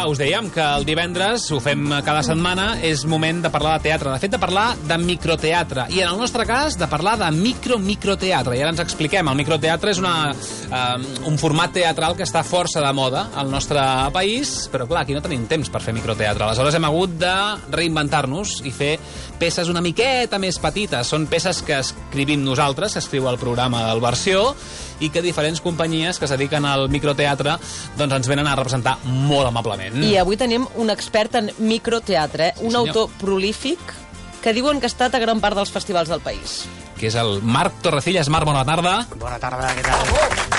us dèiem que el divendres, ho fem cada setmana, és moment de parlar de teatre. De fet, de parlar de microteatre. I en el nostre cas, de parlar de microteatre. I ara ens expliquem. El microteatre és un format teatral que està força de moda al nostre país, però clar, aquí no tenim temps per fer microteatre. Aleshores hem hagut de reinventar-nos i fer peces una miqueta més petites. Són peces que escrivim nosaltres, que escriu el programa del Versió, i que diferents companyies que es dediquen al microteatre doncs ens venen a representar molt amablement. I avui tenim un expert en microteatre, un autor prolífic que diuen que ha estat a gran part dels festivals del país. Que és el Marc Torrecillas. Marc, bona tarda. Bona tarda, què tal?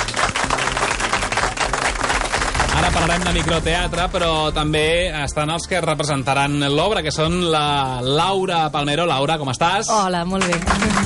Ara parlarem de microteatre, però també estan els que representaran l'obra, que són la Laura Palmero. Laura, com estàs? Hola, molt bé.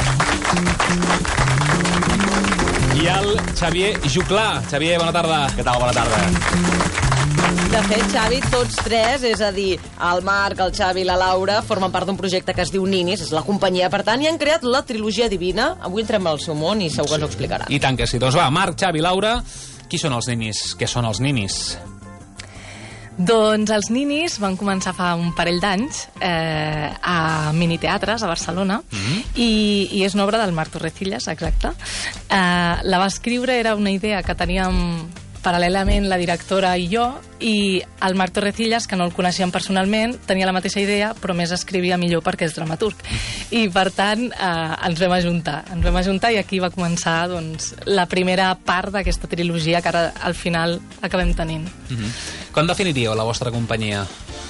I el Xavier Juclà. Xavier, bona tarda. Què tal? Bona tarda. De fet, Xavi, tots tres, és a dir, el Marc, el Xavi i la Laura, formen part d'un projecte que es diu Ninis, és la companyia, per tant, i han creat la trilogia divina. Avui entrem al seu món i segur que ens ho explicaran. I tant que sí. Doncs va, Marc, Xavi, Laura, qui són els Ninis? Què són els Ninis? Doncs els Ninis van començar fa un parell d'anys a miniteatres a Barcelona i és una obra del Marc Torrecillas, exacte. La va escriure, era una idea que teníem paral·lelament la directora i jo, i el Marc Torrecillas, que no el coneixíem personalment, tenia la mateixa idea, però més escrivia millor perquè és dramaturg. I, per tant, ens vam ajuntar i aquí va començar doncs, la primera part d'aquesta trilogia que ara, al final, acabem tenint. Com definiríeu la vostra companyia?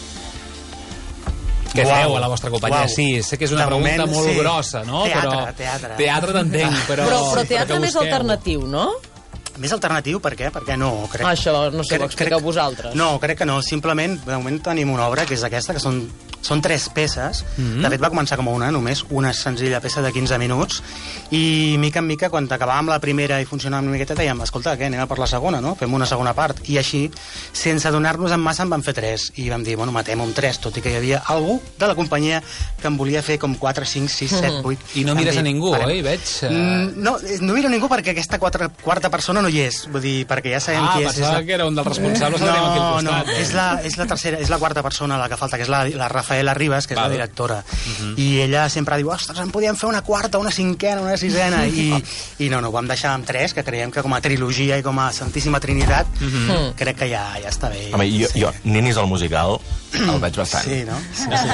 Què feu a la vostra companyia? Sí, sé que és una pregunta molt grossa, no? Teatre. Teatre t'entenc, però... Però teatre més alternatiu, no? Més alternatiu, per què? Perquè no, crec... Això no sé, ho expliqueu vosaltres. No, crec que no. Simplement, de moment tenim una obra, que és aquesta, que són 3 peces. De fet, va començar com només una senzilla peça de 15 minuts, i mica en mica, quan acabàvem la primera i funcionàvem una miqueta, dèiem, escolta, què, anem a per la segona, no? Fem una segona part. I així, sense adonar-nos en massa, en vam fer 3. I vam dir, bueno, matem un 3, tot i que hi havia algú de la companyia que en volia fer com 4, 5, 6, 7, 8... I no mires a ningú, oi? Veig... No miro a ningú perquè aquesta quarta persona no hi és, vull dir, perquè ja sabem qui és. Pensava que era un dels responsables, aquí al costat. És la tercera, és la quarta persona la que falta, que és la Rafaela Ribas, que és la directora. I ella sempre diu, ostres, en podíem fer una quarta, una cinquena, una sisena, i no, ho vam deixar amb 3, que creiem que com a trilogia i com a Santíssima Trinitat, crec que ja està bé. Home, jo Ninis al musical el veig bastant. Sí, no?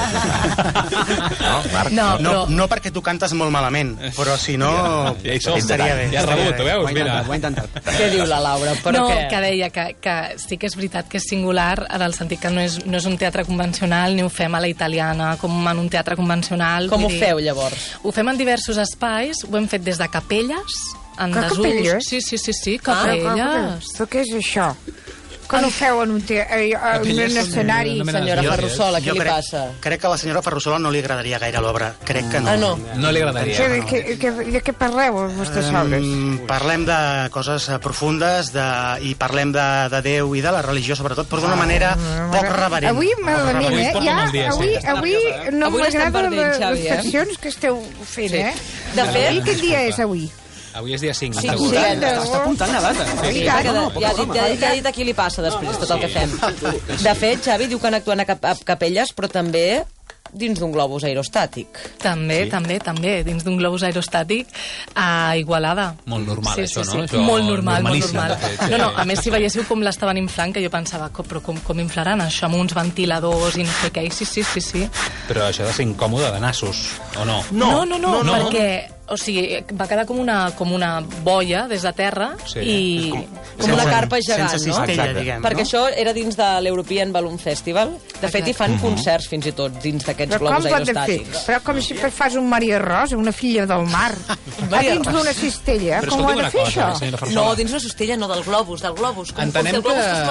No, Marc? No perquè tu cantes molt malament, però si no... Ja hi som, ja has rebut, ho veus? Mira. Ho he intentat. Què diu la Laura? Però què? Que deia que sí que és veritat que és singular, en el sentit que no és un teatre convencional, ni ho fem a la italiana, com en un teatre convencional. Com ho feu, llavors? Ho fem en diversos espais, ho hem fet des de capelles, en desús... Capelles? Sí, capelles. Però què és això? Com ho feu en un escenari? Senyora Ferrusola, què li passa? Crec que a la senyora Ferrusola no li agradaria gaire l'obra. Crec que no. Ah, no? No li agradaria. De què parleu, vostres obres? Parlem de coses profundes i parlem de Déu i de la religió, sobretot, però d'una manera poc reverent. Avui malament, avui no m'agrada les seccions que esteu fent, eh? De fet... Quin dia és avui? Avui és dia 5. Sí, Està apuntant la data. Ja ha dit a qui li passa després tot el que fem. De fet, Xavi diu que han actuat a capelles, però també dins d'un globus aerostàtic. També, dins d'un globus aerostàtic a Igualada. Molt normal, això, no? Sí. Molt normal. Fet, No, a més, si veiéssiu com l'estaven inflant, que jo pensava, però com inflaran això amb uns ventiladors i no sé què, sí. Però això ha de ser incòmode de nassos, o no? No, perquè... O sigui, va quedar com una boia des de terra i... Com una carpa gegant, sense cistella, diguem, perquè això era dins de l'European Balloon Festival. De fet, hi fan concerts fins i tot dins d'aquests globus aerostàtics. Però com si fas un Maria Rosa, una filla del mar, dins d'una cistella, com ho ha de fer això? No, dins una cistella, no, del globus. Entenem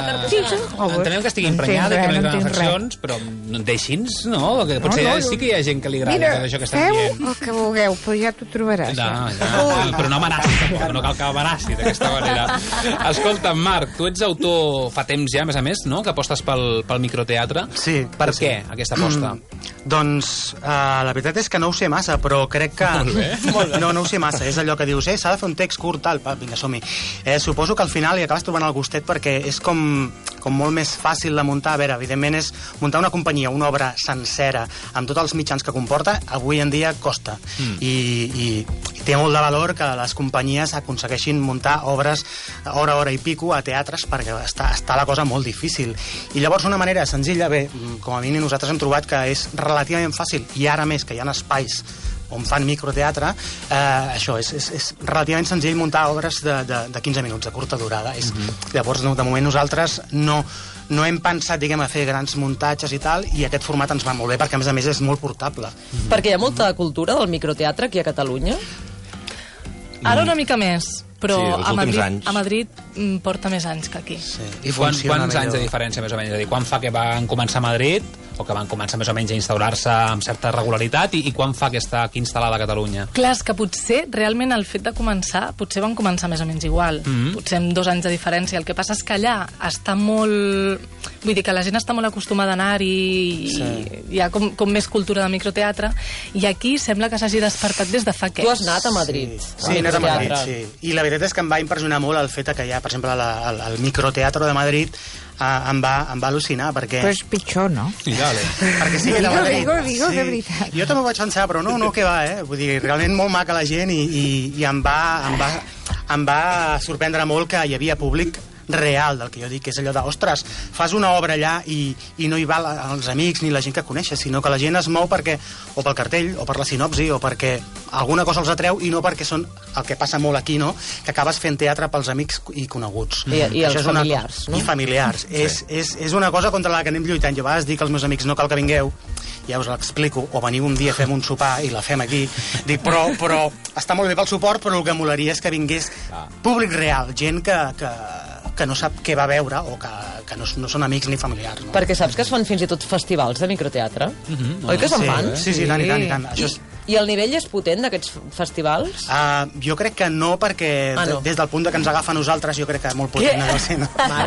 que estigui emprenyada, que no hi ha reflexions, però deixi'ns, no? Potser sí que hi ha gent que li agrada això que estem dient. Feu el que vulgueu, però ja t'ho trobareu. veràs. Però no amenacis, tampoc, no cal que amenaci d'aquesta manera. Escolta, Marc, tu ets autor fa temps ja, a més, no?, que apostes pel microteatre. Sí. Per què, aquesta aposta? Doncs la veritat és que no ho sé massa, però crec que... Molt bé. No ho sé massa. És allò que dius, s'ha de fer un text curt, tal, vinga, som-hi. Suposo que al final hi acabes trobant el gustet perquè és com molt més fàcil de muntar. A veure, evidentment és muntar una companyia, una obra sencera, amb tots els mitjans que comporta, avui en dia costa. I té molt de valor que les companyies aconsegueixin muntar obres hora i pico a teatres, perquè està la cosa molt difícil. I llavors una manera senzilla, bé, com a mínim nosaltres hem trobat que és relativament fàcil, i ara més que hi ha espais on fan microteatre, això és relativament senzill muntar obres de 15 minuts, de curta durada. Llavors, de moment nosaltres no hem pensat, diguem, a fer grans muntatges i tal, i aquest format ens va molt bé perquè, a més és molt portable. Perquè hi ha molta cultura del microteatre aquí a Catalunya? Ara una mica més, però sí, a Madrid porta més anys que aquí. Sí. I quants anys de diferència, més o menys? És a dir, quan fa que van començar a Madrid, o que van començar més o menys a instaurar-se amb certa regularitat, i quan fa que està aquí instal·lada a Catalunya? Clar, és que potser realment el fet de començar, potser van començar més o menys igual, potser amb 2 anys de diferència. El que passa és que allà està molt... Vull dir que la gent està molt acostumada a anar-hi, hi ha com més cultura de microteatre, i aquí sembla que s'hagi despertat des de fa què? Tu has anat a Madrid. Sí, he anat a Madrid, sí. I la veritat és que em va impressionar molt el fet que hi ha, per exemple, el microteatre de Madrid, em va al·lucinar, perquè... Però és pitjor, no? Sí, vale. Perquè sí que de Madrid... Digo, de veritat. Jo també ho vaig pensar, però no, que va, Vull dir, realment molt maca la gent i em va sorprendre molt que hi havia públic real, del que jo dic, que és allò de, ostres, fas una obra allà i no hi va els amics ni la gent que coneixes, sinó que la gent es mou perquè, o pel cartell, o per la sinopsi, o perquè alguna cosa els atreu, i no perquè són el que passa molt aquí, no?, que acabes fent teatre pels amics i coneguts. I els familiars, no? I familiars. És una cosa contra la que anem lluitant. Jo a vegades dic als meus amics, no cal que vingueu, ja us l'explico, o veniu un dia, fem un sopar i la fem aquí. Dic, però està molt bé pel suport, però el que molaria és que vingués públic real, gent que no sap què va veure o que no són amics ni familiars. No? Perquè saps que es fan fins i tot festivals de microteatre? Oi que se'n fan? Sí, i tant. Això és... I el nivell és potent d'aquests festivals? Jo crec que no, perquè des del punt que ens agafa a nosaltres, jo crec que molt potent. No.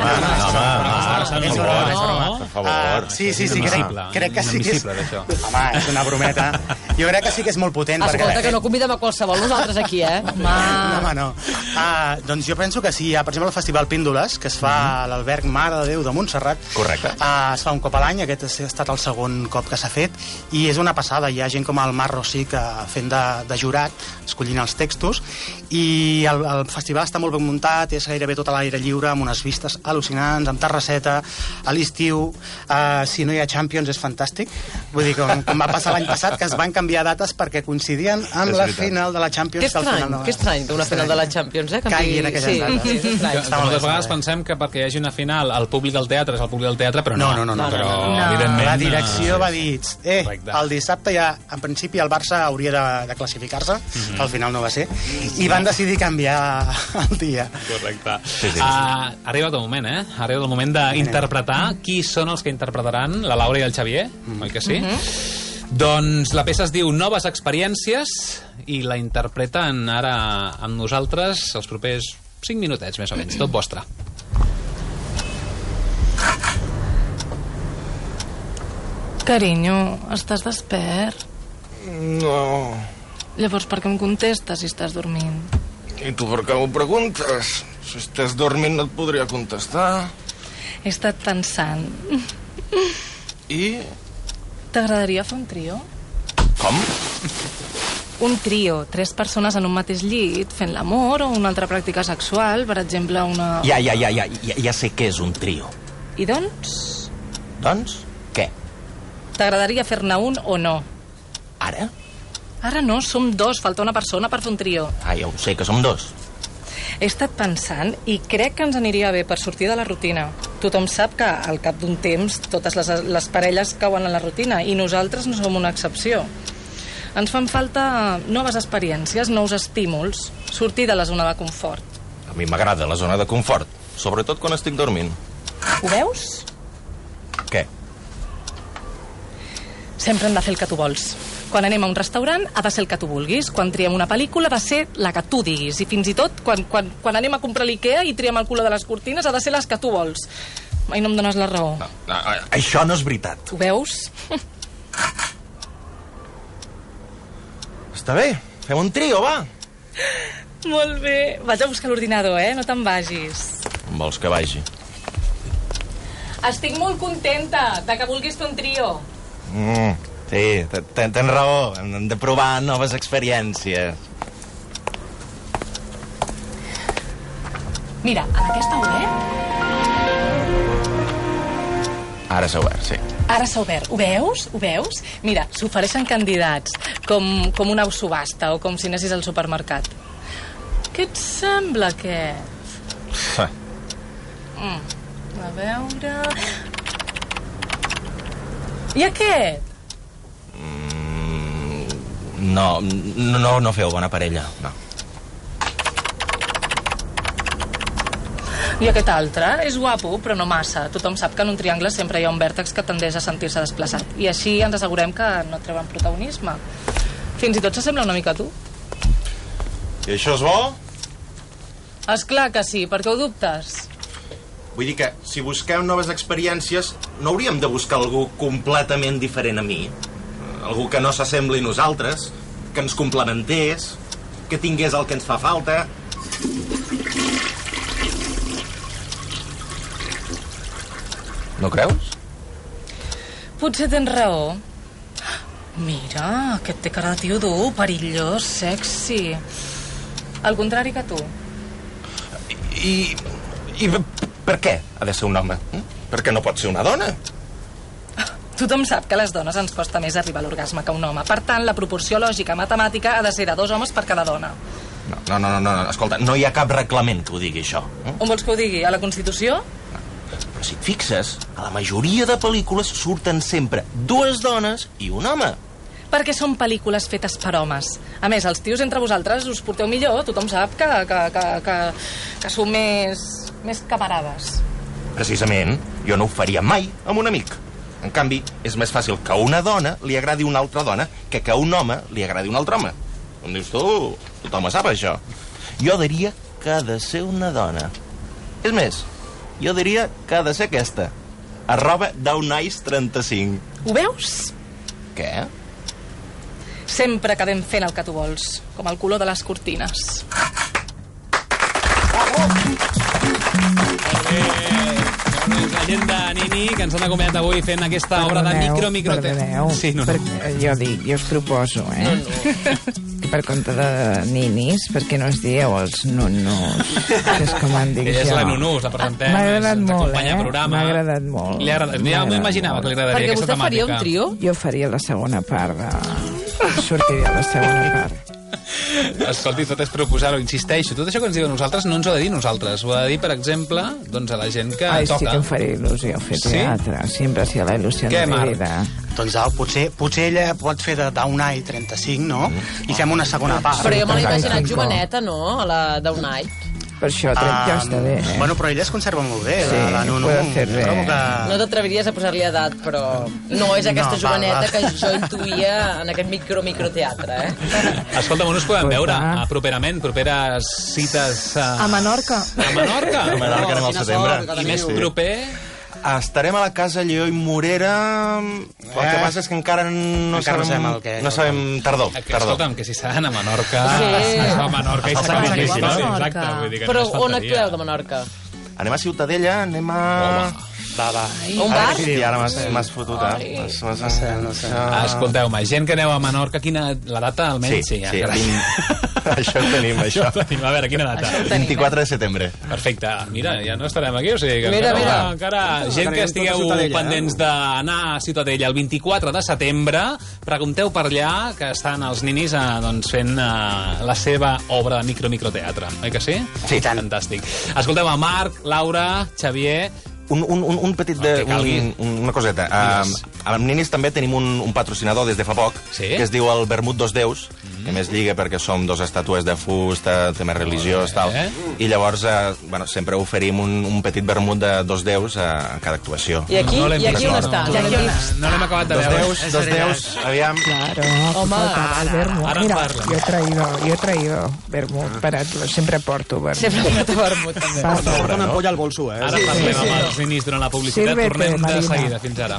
Per favor. Sí, crec que sí que és... Home, és una brometa. Jo crec que sí que és molt potent. Escolta, que no convidem a qualsevol nosaltres aquí, Home, no. Doncs jo penso que sí. Hi ha, per exemple, el Festival Píndoles, que es fa a l'Alberg Mare de Déu de Montserrat. Correcte. Es fa un cop a l'any, aquest ha estat el segon cop que s'ha fet, i és una passada. Hi ha gent com el Marc Rossi fent de jurat, escollint els textos, i el festival està molt ben muntat, és gairebé tot a l'aire lliure, amb unes vistes al·lucinants, amb terrasseta, a l'estiu, si no hi ha Champions és fantàstic, vull dir, com va passar l'any passat, que es van canviar dates perquè coincidien amb la final de la Champions. Que estrany que una final de la Champions, caigui en aquelles dates. Moltes vegades pensem que perquè hi hagi una final el públic del teatre és el públic del teatre, però no. Però, evidentment, la direcció va dir, el dissabte ja, en principi, el Barça hauria de classificar-se, que al final no va ser, i van decidir canviar el dia. Correcte. Ha arribat el moment, Ha arribat el moment d'interpretar qui són els que interpretaran la Laura i el Xavier, oi que sí? Doncs la peça es diu Noves Experiències i la interpreten ara amb nosaltres els propers 5 minutets, més o menys, tot vostre. Carinyo, estàs despert? No. Llavors, per què em contestes si estàs dormint? I tu per què m'ho preguntes? Si estàs dormint no et podria contestar. He estat pensant. I? T'agradaria fer un trio? Com? Un trio, 3 persones en un mateix llit, fent l'amor o una altra pràctica sexual, per exemple, una... Ja sé què és un trio. I doncs? Doncs, què? T'agradaria fer-ne un o no? Ara? Ara no, som 2, falta una persona per fer un trio. Ja ho sé, que som 2. He estat pensant i crec que ens aniria bé per sortir de la rutina. Tothom sap que al cap d'un temps totes les parelles cauen en la rutina i nosaltres no som una excepció. Ens fan falta noves experiències, nous estímuls, sortir de la zona de confort. A mi m'agrada la zona de confort, sobretot quan estic dormint. Ho veus? Què? Sempre hem de fer el que tu vols. Quan anem a un restaurant ha de ser el que tu vulguis. Quan triem una pel·lícula ha de ser la que tu diguis. I fins i tot quan anem a comprar l'Ikea i triem el color de les cortines ha de ser les que tu vols. Mai no em dones la raó. No, això no és veritat. Ho veus? Està bé, fem un trio, va. Molt bé. Vaig a buscar l'ordinador, no te'n vagis. Vols que vagi? Estic molt contenta de que vulguis fer un trio. Sí, tens raó. Hem de provar noves experiències. Mira, en aquesta obert... Ara s'ha obert, sí. Ara s'ha obert. Ho veus? Ho veus? Mira, s'ofereixen candidats, com una subhasta o com si anessis al supermercat. Què et sembla, aquest? A veure... I aquest? No feu bona parella, no. I aquest altre? És guapo, però no massa. Tothom sap que en un triangle sempre hi ha un vèrtex que tendeix a sentir-se desplaçat. I així ens assegurem que no treuen protagonisme. Fins i tot s'assembla una mica a tu. I això és bo? Esclar que sí, per què ho dubtes? Vull dir que, si busquem noves experiències, no hauríem de buscar algú completament diferent a mi? Algú que no s'assembli a nosaltres, que ens complementés, que tingués el que ens fa falta... No creus? Potser tens raó. Mira, aquest té cara de tio dur, perillós, sexy. Al contrari que tu. I per què ha de ser un home? Per què no pot ser una dona? Tothom sap que a les dones ens costa més arribar a l'orgasme que a un home. Per tant, la proporció lògica matemàtica ha de ser de 2 homes per cada dona. No, escolta, no hi ha cap reglament que ho digui, això. On vols que ho digui? A la Constitució? Però si et fixes, a la majoria de pel·lícules surten sempre 2 dones i un home. Perquè són pel·lícules fetes per homes. A més, els tios entre vosaltres us porteu millor. Tothom sap que sou més camarades. Precisament, jo no ho faria mai amb un amic. En canvi, és més fàcil que a una dona li agradi una altra dona que a un home li agradi un altre home. Com dius tu? Tothom sap això. Jo diria que ha de ser una dona. És més, jo diria que ha de ser aquesta. @daunice35. Ho veus? Què? Sempre acabem fent el que tu vols, com el color de les cortines. La gent de Nini, que ens han acompanyat avui fent aquesta obra de micro-teatre. Sí, no. Jo us proposo, que per compte de ninis, perquè no es dieu els nunus, que és com han dit jo. Ella és la Nunús, la presentem. M'ha agradat molt, programa. M'ha agradat molt. Ja m'imaginava que li agradaria perquè aquesta vostè faria temàtica. un trio? Jo faria la segona part sortiria la segona part. Escolti, tot és proposar-ho, insisteixo. Tot això que ens diuen nosaltres no ens ho ha de dir nosaltres. Ho ha de dir, per exemple, doncs a la gent que Ai, toca. sí que em faria il·lusió fer teatre. Sí? Sempre ha sigut la il·lusió de mi vida. Doncs potser ella pot fer de Daunai 35, no? I fem una segona part. Però jo me l'he imaginat joveneta, no? A la Daunai. Per això ja està bé, Bueno, però ella es conserva molt bé, Sí, la Nunu. puede fer bé. Trobo que... No t'atreviries a posar-li edat, però no és aquesta joveneta que jo intuïa en aquest microteatre, Escolta, on us podem veure properament? Properes cites A Menorca. A Menorca? A Menorca anem al setembre. I més proper... Estarem a la casa Lleó i Morera. El que passa és que encara no sabem el que... No sabem... Tardor. Escolta'm, que si seran a Menorca... Sí. Es va a Menorca i s'acaba Sí, aquí. no? Exacte, vull dir que Però no es on faltaria. actueu de Menorca? Anem a Ciutadella, anem a... Va. Un bar? Sí, ara m'has fotut, No sé. Escolteu-me, gent que aneu a Menorca, la data almenys? Sí, carai. això ho tenim, això. Això ho tenim. A veure, quina data? 24 de setembre. Perfecte. Mira, ja no estarem aquí, o sigui que Mira. encara gent que estigueu pendents d'anar a Ciutadella el 24 de setembre, pregunteu per allà, que estan els ninis doncs, fent la seva obra de microteatre. Oi que sí? Sí, tant. Fantàstic. Escolteu, Marc, Laura, Xavier, Un petit... Una coseta. Amb Ninis també tenim un patrocinador des de fa poc, que es diu el Vermut dos Déus, que més lliga perquè som 2 estàtues de fusta, tema religiós, tal. I llavors, sempre oferim un petit vermut de 2 déus a cada actuació. I aquí on està? No l'hem acabat de veure. 2 déus, aviam. Claro, home, el vermut. Ara Mira, parla. yo he traído vermut para... Siempre porto vermut. Sempre porta vermut, també. Porta una ampolla al bolso, Ara parlem amb els Ninis durant la publicitat. Sírvete, Tornem de Marina. seguida. Fins ara.